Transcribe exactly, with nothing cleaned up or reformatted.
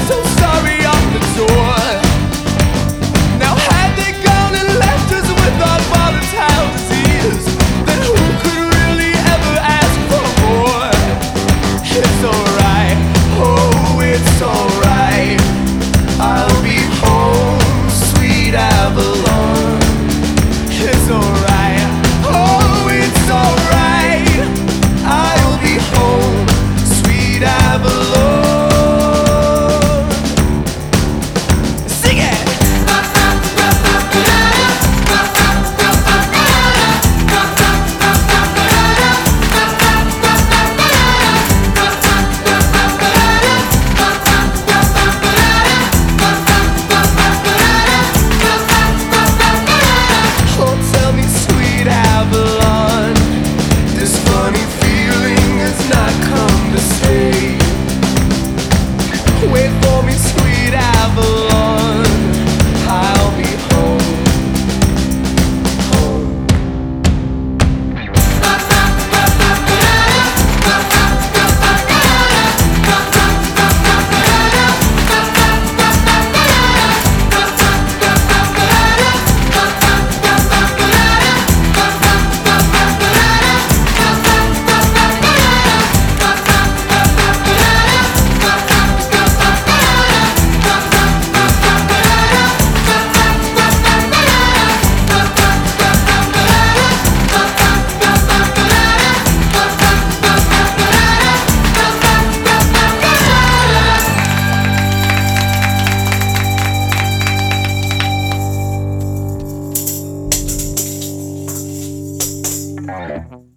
So sorry on the door. Now had they gone and left us with our volatile disease, then who could really ever ask for more? It's alright, oh it's alright. I'll be home, sweet Avalon. It's alright, oh it's alright. I'll be home, sweet Avalon. Sing it! Oh, tell me, sweet Avalon, this funny feeling has not come to stay. Wait for me, sweet Avalon, I'll be home, home. Bye.